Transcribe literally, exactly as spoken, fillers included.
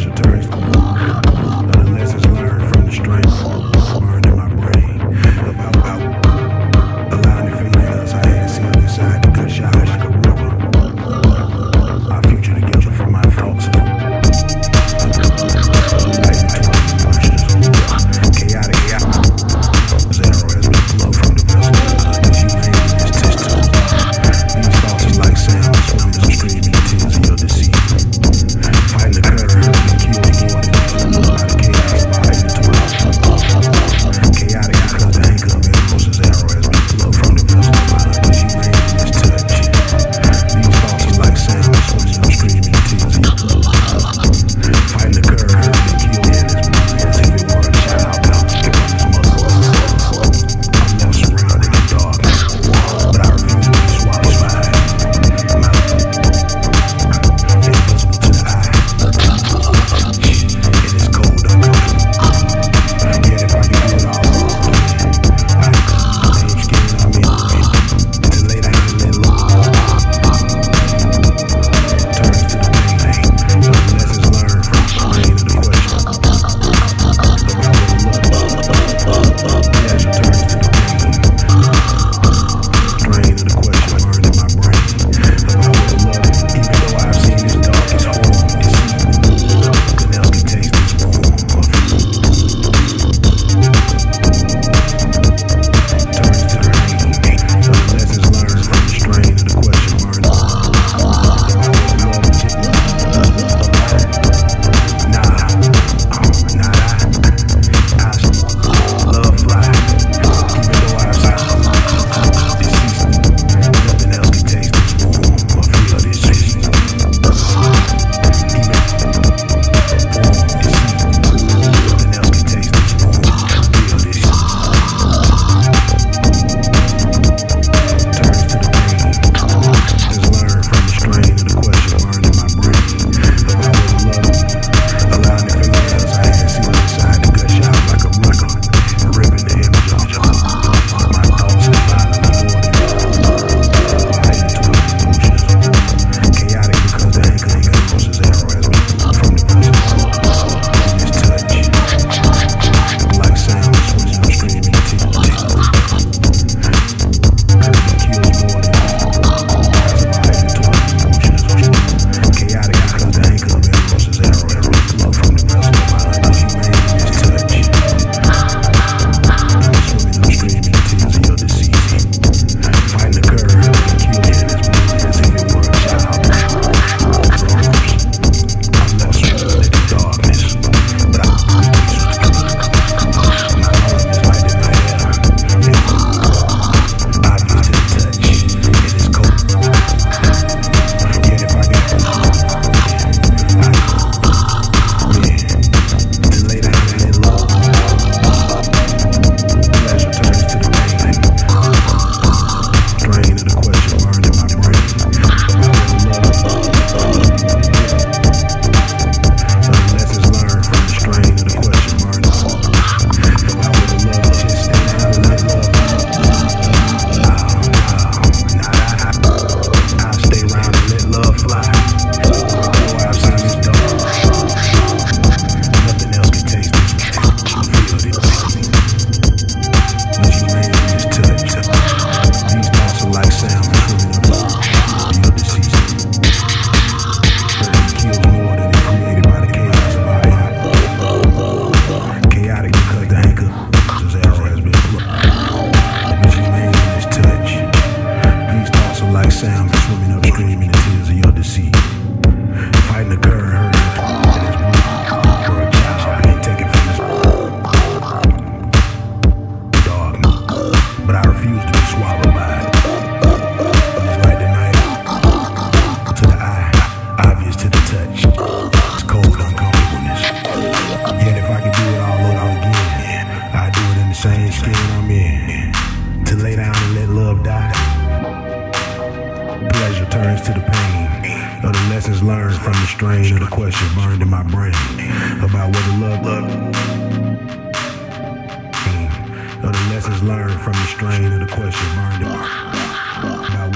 Pleasure turns to the lessons learned from the strength burned in my brain. About, about allowing the females I had sealed inside to gush out like a river. Our future together from my thoughts. Chaotic, yeah. Zero has been flow from the vessel. As you lay in this test tube. These thoughts are like sound, swimming and screaming tears of your deceit. Fighting the current and kill more than by the chaos of our intellectual. Chaotic because the anchor of impulses arrow has been flow from the vessel. As you lay in this touch. These thoughts are like sound, swimming and screaming tears of your deceit. Fighting the current and kill more than as if it were a child bound to give up his mother. I'm left surrounded in darkness, but I refuse to be swallowed by it. I'm out. Invisible to the eye. It is cold, uncomfortable. Yet if I can do it all over again, I can name skin I'm in. To lay down and let love turns to the main thing. So the lessons learned from the rain of the question. About what love pleasure turns to the pain. Drain of the question burned in my brain. About what love is, even though I've seen this darkest form, it's nothing else can taste this warm of turns to the rain. So the lessons learned from the strain of the question burned about what love is. Nah, uh, not I. I love fly. Even though I've seen this season, nothing else can taste this warm or feel this season. Even form this season, nothing else can taste this warm or feel this season. Turns to the pain. Has learned from the strain of the question burned in my brain. About what love is. Allowing the fingernails I had sealed inside to gush out like a record, ripping the image off my thoughts and violently more than my intuitive emotions. Chaotic because the anchor of impulses arrow has been from the vessel. This touch, like sound, switching or screaming tears. Hurt and kills more than because of our intuitive emotions. Chaotic because the anchor of impulses arrow has been flow from the vessel. As you lay in this touch. Swimming or screaming tears of your deceit. Fighting the current and kill it as if it were a child. I'm left surrounded in darkness, but I refuse to be. My home is like the night air. Obvious to the touch. It is cold. Yet if I can, I yeah, to lay down and let love. Pleasure turns to the pain. Drain of the question burned in my brain. About what love. So the lessons learned from the strain of the question burned in my brain. About what love is. Just stay down and let love. Oh, no, not I. I'll stay around and let love fly. Though I've seen this dark. Nothing else can taste this. I feel this. As you lay in this touch. These thoughts are like sound swimming up your deceased. Hurt and kills more than it created by the chaos of our inner. Chaotic because the anchor of arrow has been flown. As you lay in this touch. These thoughts are like sound swimming upstream in the tears of your deceit. Fighting the current, hurting and it's brutal. For a child being taken from this dark, but I refuse to be swallowed by it. It's like the night to the eye, obvious to the touch. It's cold uncomfortableness. Yet if I could do it all over again, I'd do it in the same skin I'm in. To lay down and let love die. Pleasure turns to the pain. Of the lessons learned from the strain of the question burned in my brain. About what the love love. Of the lessons learned from the strain of the question burned in my brain. About